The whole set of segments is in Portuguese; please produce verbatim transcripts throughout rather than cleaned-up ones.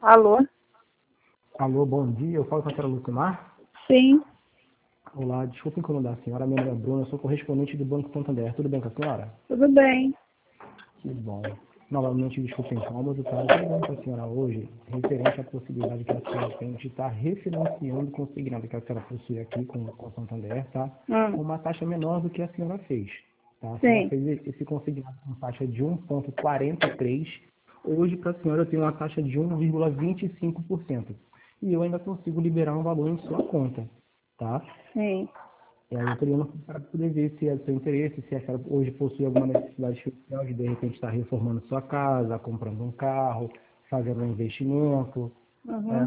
Alô? Alô, bom dia. Eu falo com a senhora Lucimar. Sim, Olá, desculpa incomodar a senhora. Meu nome é Bruno, eu sou correspondente do Banco Santander. Tudo bem com a senhora? tudo bem. Que bom. Novamente, desculpa o incômodo, tá? Eu estou ligando para a senhora hoje, referente à possibilidade que a senhora tem de estar refinanciando o consignado que a senhora possui aqui com, com o Santander, tá? Hum, Com uma taxa menor do que a senhora fez, tá? A senhora sim. fez esse consignado com taxa de um vírgula quarenta e três. Hoje, para a senhora, eu tenho uma taxa de um vírgula vinte e cinco por cento. E eu ainda consigo liberar um valor em sua conta, tá? Sim. E aí eu estou ligando para poder ver se é do seu interesse, se a senhora hoje possui alguma necessidade especial de, de repente, estar reformando sua casa, comprando um carro, fazendo um investimento. Uhum. Né?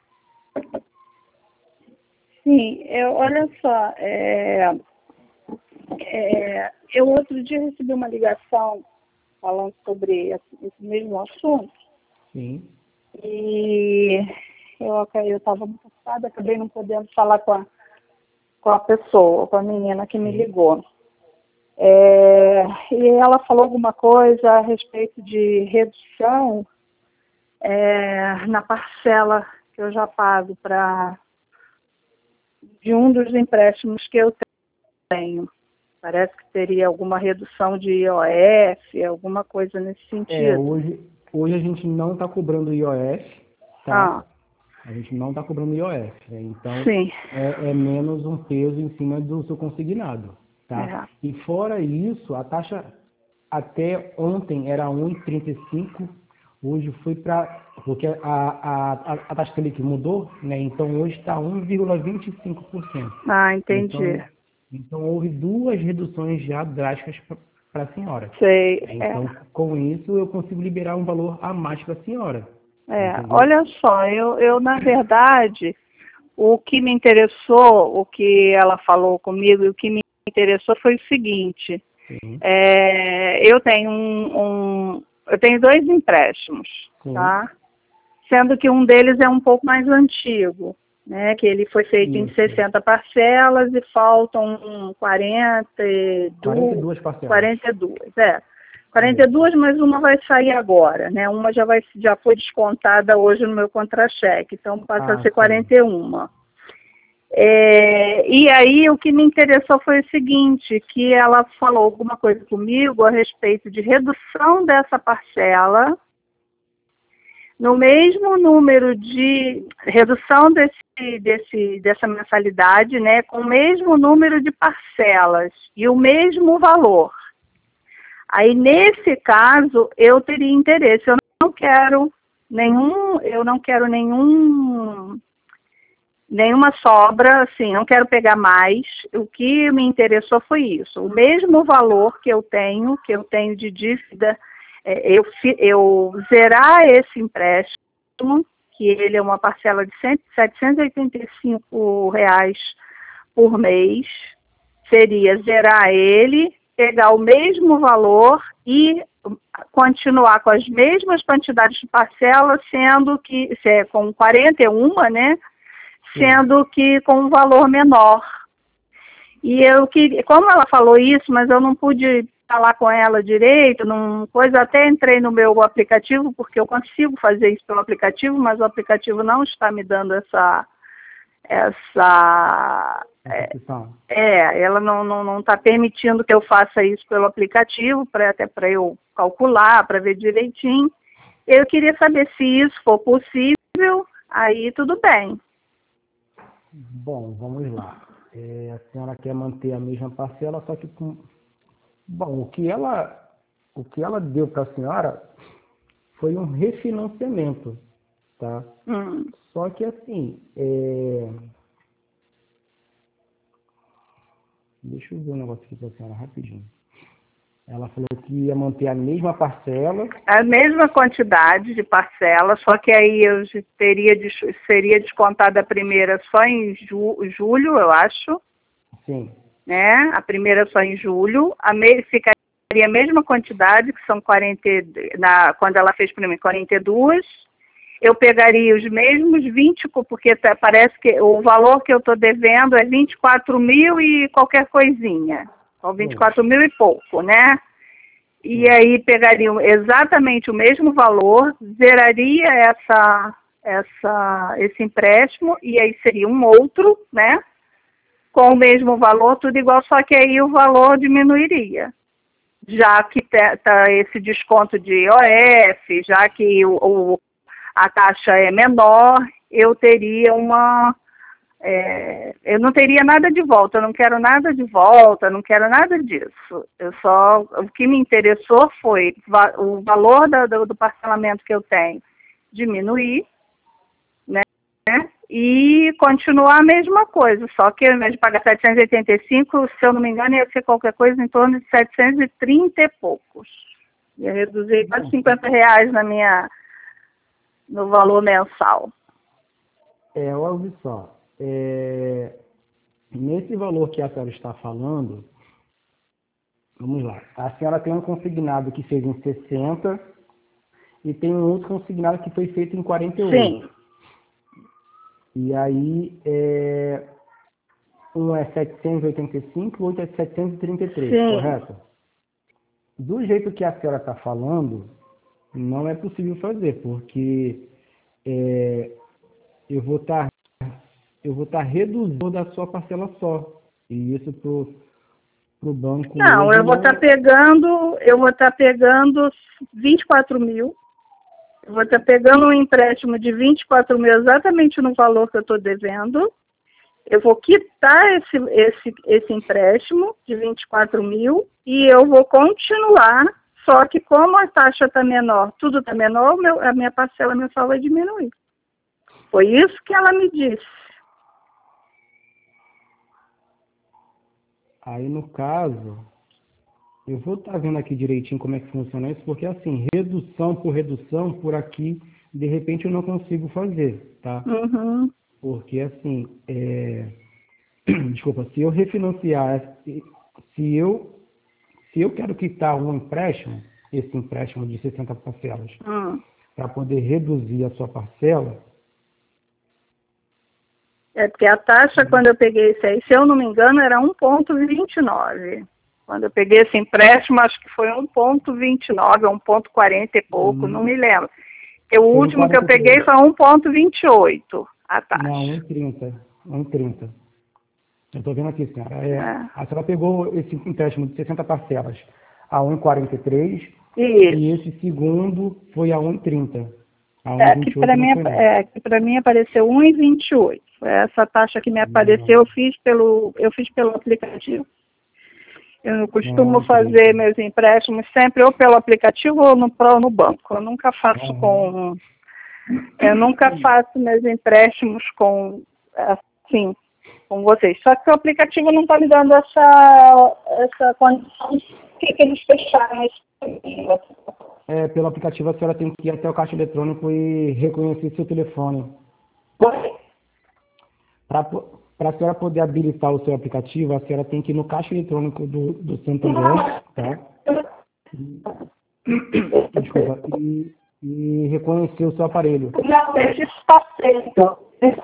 Sim, eu, olha só, é, é, eu outro dia recebi uma ligação falando sobre esse, esse mesmo assunto Sim, e eu eu estava muito ocupada, acabei não podendo falar com a, com a pessoa, com a menina que me sim. ligou. É, e ela falou alguma coisa a respeito de redução é, na parcela que eu já pago para de um dos empréstimos que eu tenho. Parece que teria alguma redução de I O F, alguma coisa nesse É, sentido. hoje, hoje a gente não está cobrando I O F, tá? Ah, A gente não está cobrando I O F, né? Então sim. é, é menos um peso em cima do seu consignado, tá? É. E fora isso, a taxa até ontem era um vírgula trinta e cinco, hoje foi para, porque a, a, a, a taxa Selic mudou, né? Então hoje está um vírgula vinte e cinco por cento. Ah, entendi. Então, então houve duas reduções já drásticas para a senhora. Sei. Então, É. com isso, eu consigo liberar um valor a mais para a senhora. É. Entendeu? Olha só, eu, eu, na verdade, o que me interessou, o que ela falou comigo, e o que me interessou foi o seguinte. Sim, É, eu tenho um, um- eu tenho dois empréstimos, sim. tá? Sendo que um deles é um pouco mais antigo, né? Que ele foi feito em Isso. sessenta parcelas e faltam quarenta e quarenta e duas, duas parcelas. quarenta e duas, é. quarenta e Isso. duas, mas uma vai sair agora, né? Uma já, vai, já foi descontada hoje no meu contra-cheque, então passa a Ah, ser sim. quarenta e uma. É, e aí o que me interessou foi o seguinte, que ela falou alguma coisa comigo a respeito de redução dessa parcela no mesmo número de redução desse, desse, dessa mensalidade, né, com o mesmo número de parcelas e o mesmo valor. Aí nesse caso eu teria interesse. Eu não quero nenhum, eu não quero nenhum nenhuma sobra, assim, não quero pegar mais. O que me interessou foi isso. O mesmo valor que eu tenho, que eu tenho de dívida, é, eu, eu zerar esse empréstimo, que ele é uma parcela de setecentos e oitenta e cinco reais por mês, seria zerar ele, pegar o mesmo valor e continuar com as mesmas quantidades de parcelas, sendo que, se é com quarenta e um, né? Sim. Sendo que com um valor menor. E eu queria, como ela falou isso, mas eu não pude falar com ela direito, não, coisa, até entrei no meu aplicativo, porque eu consigo fazer isso pelo aplicativo, mas o aplicativo não está me dando essa, essa, Essa é, opção. é ela não não não está permitindo que eu faça isso pelo aplicativo, pra, até para eu calcular, para ver direitinho. Eu queria saber se isso for possível, aí tudo bem. Bom, vamos lá. É, a senhora quer manter a mesma parcela, só que com... Bom, o que ela, o que ela deu para a senhora foi um refinanciamento, tá? Hum. Só que assim, é... deixa eu ver um negócio aqui para a senhora rapidinho. Ela falou que ia manter a mesma parcela. A mesma quantidade de parcelas, só que aí eu teria, seria descontada a primeira só em ju, julho, eu acho, Sim. né? A primeira só em julho, a me, ficaria a mesma quantidade, que são quarenta, na, quando ela fez para mim quarenta e duas, eu pegaria os mesmos vinte, porque tá, parece que o valor que eu estou devendo é vinte e quatro mil e qualquer coisinha, ou vinte e quatro mil e pouco, né? E Sim. aí pegaria exatamente o mesmo valor, zeraria essa, essa, esse empréstimo, e aí seria um outro, né? Com o mesmo valor, tudo igual, só que aí o valor diminuiria. Já que está esse desconto de I O F, já que o, o, a taxa é menor, eu teria uma... É, eu não teria nada de volta, eu não quero nada de volta, não quero nada disso. Eu só, o que me interessou foi va, o valor da, do, do parcelamento que eu tenho diminuir, né, e continuar a mesma coisa, só que ao invés de pagar setecentos e oitenta e cinco, se eu não me engano, ia ser qualquer coisa em torno de setecentos e trinta e poucos. Ia reduzir quase cinquenta reais na minha, no valor mensal. É, ouve só. É, nesse valor que a senhora está falando, vamos lá, a senhora tem um consignado que fez em sessenta e tem um outro consignado que foi feito em quarenta e oito. Sim. E aí, é, um é setecentos e oitenta e cinco, o outro é setecentos e trinta e três, sim, correto? Do jeito que a senhora está falando, não é possível fazer, porque é, eu vou estar eu vou estar reduzindo da sua parcela só. E isso pro, pro banco... Não, eu vou estar pegando, eu vou estar pegando vinte e quatro mil. Eu vou estar pegando um empréstimo de vinte e quatro mil exatamente no valor que eu estou devendo. Eu vou quitar esse, esse, esse empréstimo de vinte e quatro mil e eu vou continuar, só que como a taxa está menor, tudo está menor, meu, a minha parcela mensal vai diminuir. Foi isso que ela me disse. Aí, no caso, eu vou estar vendo aqui direitinho como é que funciona isso, porque, assim, redução por redução, por aqui, de repente eu não consigo fazer, tá? Uhum. Porque, assim, é... desculpa, se eu refinanciar, se eu, se eu quero quitar um empréstimo, esse empréstimo de sessenta parcelas, uhum, para poder reduzir a sua parcela... É porque a taxa, quando eu peguei esse aí, se eu não me engano, era um vírgula vinte e nove. Quando eu peguei esse empréstimo, acho que foi um vírgula vinte e nove, ou um vírgula quarenta e pouco, hum. não me lembro. E o último que eu peguei foi um vírgula vinte e oito, a taxa. Não, um vírgula trinta. um vírgula trinta. Eu estou vendo aqui, senhora. É, é. A senhora pegou esse empréstimo de sessenta parcelas a um vírgula quarenta e três. E esse segundo foi a um vírgula trinta. É, que para mim, é, mim apareceu um vírgula vinte e oito. Essa taxa que me apareceu, eu fiz pelo, eu fiz pelo aplicativo. Eu costumo não, fazer meus empréstimos sempre ou pelo aplicativo ou no, no banco. Eu nunca faço uhum. com... Eu nunca faço meus empréstimos com, assim, com vocês. Só que o aplicativo não está me dando essa, essa condição que eles fecharam esse... É, pelo aplicativo a senhora tem que ir até o caixa eletrônico e reconhecer seu telefone. Para a senhora poder habilitar o seu aplicativo, a senhora tem que ir no caixa eletrônico do, do Santander, tá? Desculpa, e, e reconhecer o seu aparelho. Não, deixa isso passar, então.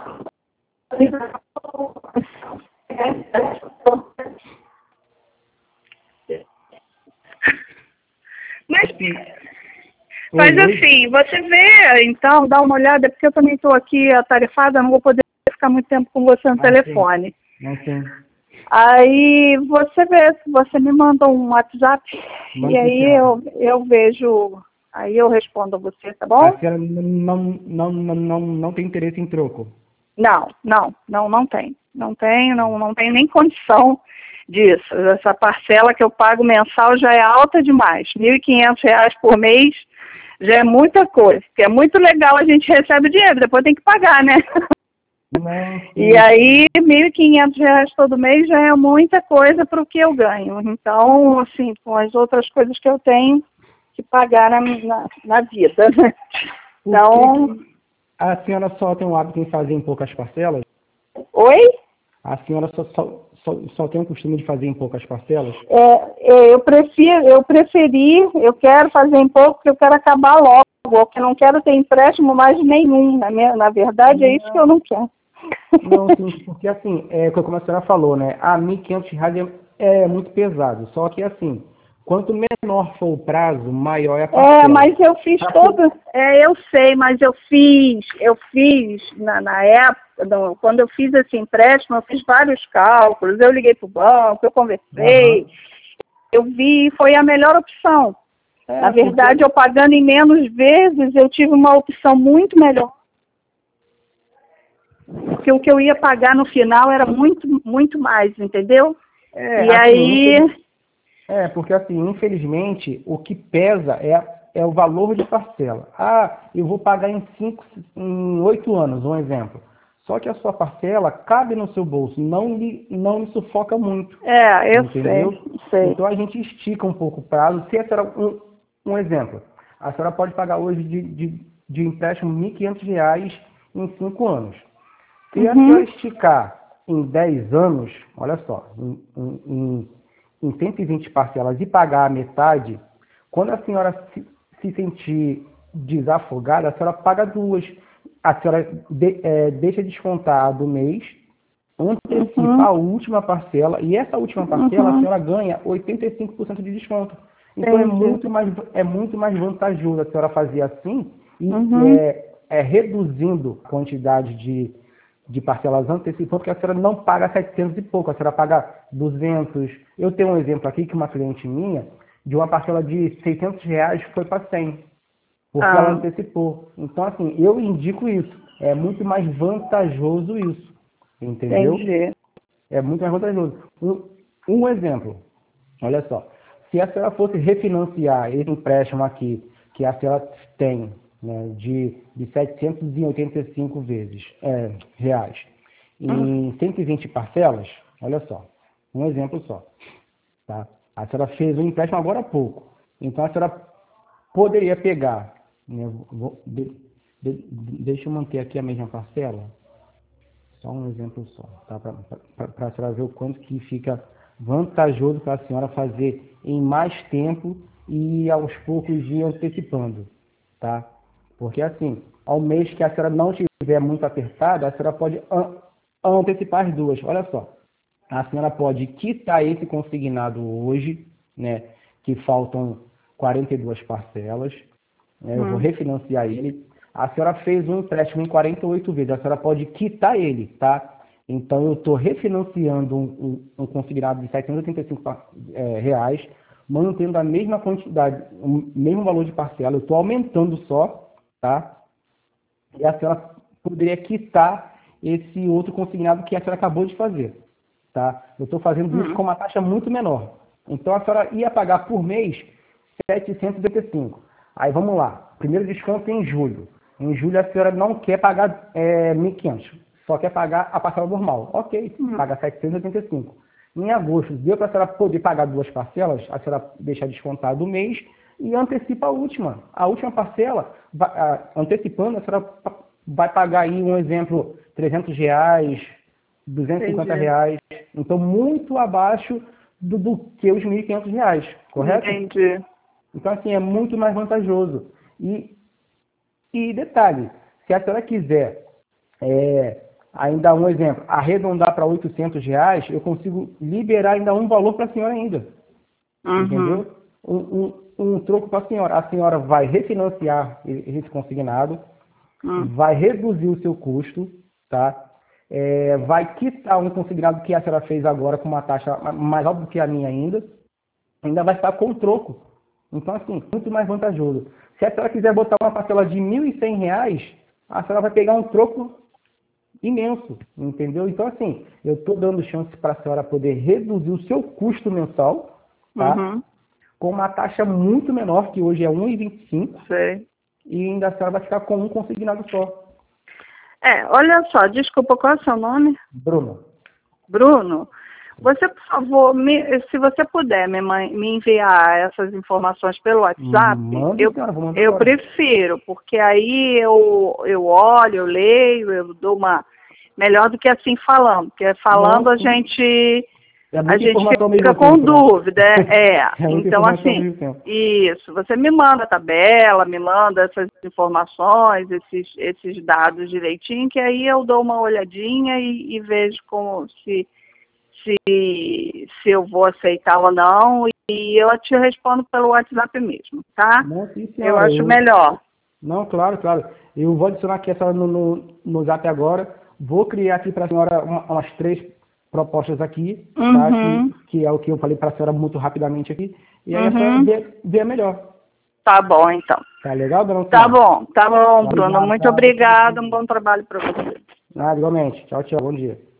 Mas, mas assim, você vê, então, dá uma olhada, porque eu também estou aqui atarefada, não vou poder ficar muito tempo com você no ah, telefone. Sim. Sim. Aí você vê, se você me manda um WhatsApp, Mas e aí eu, eu vejo, aí eu respondo a você, tá bom? A senhora não, não, não, não, não tem interesse em troco? Não, não, não, não tem. Não tem, não, não tem nem condição disso. Essa parcela que eu pago mensal já é alta demais. mil e quinhentos reais por mês já é muita coisa. Porque é muito legal, a gente recebe dinheiro, depois tem que pagar, né? Não, e aí, mil e quinhentos reais todo mês já é muita coisa para o que eu ganho. Então, assim, com as outras coisas que eu tenho que pagar na, na, na vida. Então... A senhora só tem o hábito em fazer em poucas parcelas? Oi? A senhora só, só, só, só tem o costume de fazer em poucas parcelas? É, eu prefiro, eu preferi, eu quero fazer em pouco, porque eu quero acabar logo, porque eu não quero ter empréstimo mais nenhum. Na, minha, na verdade, é isso que eu não quero. Não, sim, porque assim, é, como a senhora falou, né? A mil e quinhentos reais é, é muito pesado. Só que assim, quanto menor for o prazo, maior é a parcela. É, mas eu fiz Tá todo, é, eu sei, mas eu fiz, eu fiz na, na época, no- quando eu fiz esse empréstimo, eu fiz vários cálculos, eu liguei para o banco, eu conversei, Aham. eu vi, foi a melhor opção. É, Na verdade, porque... eu pagando em menos vezes, eu tive uma opção muito melhor. Porque o que eu ia pagar no final era muito, muito mais, entendeu? É, E assim, aí, infeliz- é, porque assim, infelizmente, o que pesa é, a- é o valor de parcela. Ah, eu vou pagar em cinco, em oito anos, um exemplo. Só que a sua parcela cabe no seu bolso, não lhe, não lhe sufoca muito, é, eu entendeu? sei, sei. Então a gente estica um pouco o prazo. Se a senhora, um, um exemplo, a senhora pode pagar hoje de, de, de empréstimo mil e quinhentos reais em cinco anos. Se a senhora Uhum, esticar em dez anos, olha só, em, em, em em cento e vinte parcelas e pagar a metade, quando a senhora se, se sentir desafogada, a senhora paga duas. A senhora de, é, deixa descontar a do mês, antecipa uhum, a última parcela, e essa última parcela a uhum, senhora ganha oitenta e cinco por cento de desconto. Então é entendi. muito mais, é muito mais vantajoso a senhora fazer assim e Uhum, é, é reduzindo a quantidade de, de parcelas antecipantes, porque a senhora não paga setecentos e pouco, a senhora paga duzentos. Eu tenho um exemplo aqui que uma cliente minha, de uma parcela de seiscentos reais foi para cem, porque ela ah, antecipou. Então, assim, eu indico isso. É muito mais vantajoso isso, entendeu? entendi. É muito mais vantajoso. Um, um exemplo, olha só. Se a senhora fosse refinanciar esse empréstimo aqui, que a senhora tem, né, de, de setecentos e oitenta e cinco vezes, é, reais, Uhum, em cento e vinte parcelas, olha só, um exemplo só. Tá? A senhora fez um empréstimo agora há pouco. Então a senhora poderia pegar, né, vou- de- de- deixa eu manter aqui a mesma parcela, só um exemplo só, tá? Para a senhora ver o quanto que fica vantajoso para a senhora fazer em mais tempo e aos poucos ir antecipando, tá? Porque assim, ao mês que a senhora não estiver muito apertada, a senhora pode an- antecipar as duas. Olha só, a senhora pode quitar esse consignado hoje, né? Que faltam quarenta e duas parcelas, né, eu vou uhum, refinanciar ele. A senhora fez um empréstimo em quarenta e oito vezes, a senhora pode quitar ele, tá? Então eu estou refinanciando um, um, um consignado de setecentos e oitenta e cinco pa- é, reais, mantendo a mesma quantidade, o mesmo valor de parcela, eu estou aumentando só, tá? E a senhora poderia quitar esse outro consignado que a senhora acabou de fazer, tá? Eu estou fazendo isso uhum, com uma taxa muito menor. Então a senhora ia pagar por mês setecentos e oitenta e cinco. Aí vamos lá. Primeiro desconto em julho. Em julho a senhora não quer pagar é, mil e quinhentos, só quer pagar a parcela normal. Ok, uhum, paga setecentos e oitenta e cinco. Em agosto, deu para a senhora poder pagar duas parcelas, a senhora deixa descontado o mês e antecipa a última. A última parcela, vai, a, antecipando, a senhora pa- vai pagar aí, um exemplo, trezentos reais, duzentos e cinquenta entendi. reais. Então, muito abaixo do, do que os mil e quinhentos reais, correto? Entendi. Então, assim, é muito mais vantajoso. E, e detalhe, se a senhora quiser, é, ainda um exemplo, arredondar para oitocentos reais, eu consigo liberar ainda um valor para a senhora ainda. Uhum, Entendeu? Um, um, um troco para a senhora. A senhora vai refinanciar esse consignado, uhum, vai reduzir o seu custo, tá? É, vai quitar um consignado que a senhora fez agora com uma taxa mais alta do que a minha ainda, ainda vai estar com o troco. Então, assim, muito mais vantajoso. Se a senhora quiser botar uma parcela de mil e cem reais, a senhora vai pegar um troco imenso, entendeu? Então, assim, eu estou dando chance para a senhora poder reduzir o seu custo mensal, tá? uhum, Com uma taxa muito menor, que hoje é um vírgula vinte e cinco, sei. e ainda a senhora vai ficar com um consignado só. É, olha só, desculpa, qual é o seu nome? Bruno. Bruno, você, por favor, me- se você puder me, ma- me enviar essas informações pelo WhatsApp, Manda, eu, senhora, vou mandar eu agora. prefiro, porque aí eu, eu olho, eu leio, eu dou uma... Melhor do que assim falando, porque falando Não, a sim. gente, É a muita gente informação ao fica mesmo com tempo, né? dúvida, é. É muita Então, informação ao assim, mesmo tempo. isso, você me manda a tabela, me manda essas informações, esses, esses dados direitinho, que aí eu dou uma olhadinha e, e vejo como se se, se eu vou aceitar ou não e eu te respondo pelo WhatsApp mesmo, tá? Não, sim, Eu senhora, acho eu- melhor. Não, claro, claro. Eu vou adicionar aqui a senhora no, no, no Zap agora. Vou criar aqui para a senhora uma- umas três propostas aqui, tá? Uhum, Que, que é o que eu falei para a senhora muito rapidamente aqui. E aí a senhora uhum. vê, vê melhor. Tá bom, então. Tá legal, dona Tá Luciana? bom, tá bom, Bruno. Obrigado, Muito tá? obrigada. Um bom trabalho para você. Nada, igualmente. Tchau, tchau. Bom dia.